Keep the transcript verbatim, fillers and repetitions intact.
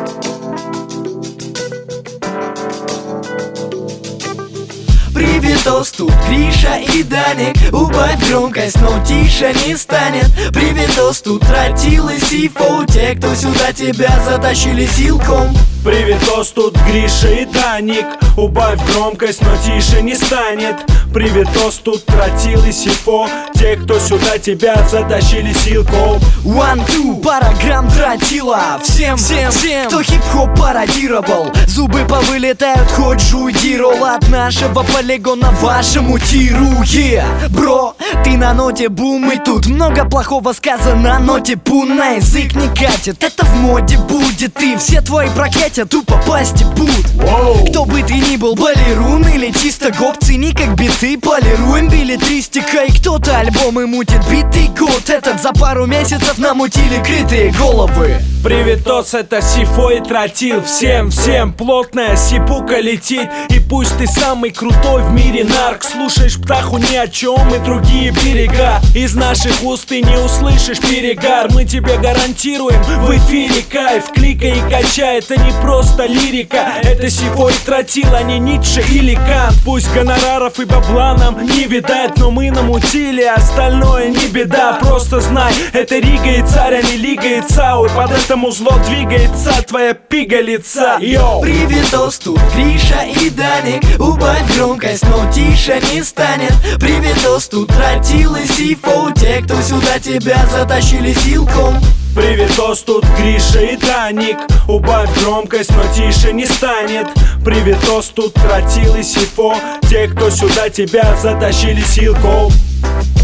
Привитос, тут Гриша и Даник. Убавь громкость, но тише не станет. Привитос, тут Тротил и Сифо, те, кто сюда тебя затащили силком. Привитос, тут Гриша и Даник. Убавь громкость, но тише не станет. Привитос, тут Тротил и Сифо, те, кто сюда тебя затащили силком. One, two, пара грамм тротила. Всем, всем, всем, кто хип-хоп пародировал. Зубы повылетают, хоть жуй дирол. От нашего полигона вашему тиру. Yeah, бро, ты на ноте бум, и тут много плохого сказано на ноте пун. На язык не катит, это в моде будет. И все твои проклятия тупо пасти будут. Воу. Кто бы ты ни был, балерун или чисто гоп, цени как биты, полируем билетристика. И кто-то альбомы мутит битый год. Этот за пару месяцев намутили крытые головы. Привитос, это Сифо и Тротил. Всем, всем плотная сипука летит. И пусть ты самый крутой в мире нарк, слушаешь птаху ни о чем и другие берега. Из наших уст ты не услышишь перегар. Мы тебе гарантируем в эфире кайф. Кликай и качай, это не просто лирика. Это Сифо и Тротил, а не Ницше или Кант. Пусть гонораров и бабла нам не видать, но мы намутили, остальное не беда. Просто знай, это Рига и царь, а не Лига и ЦАУ. И под этому зло двигается твоя пигалица. Йоу! Привитос, тут Гриша и Даник. Убавь громкость, но тише не станет. Привитос, тут Тротил и Сифо, те, кто сюда тебя затащили силком. Привитос, тут Гриша и Даник. Убавь громкость, но тише не станет. Привитос, тут Тротил и Сифо, те, кто сюда тебя затащили силком.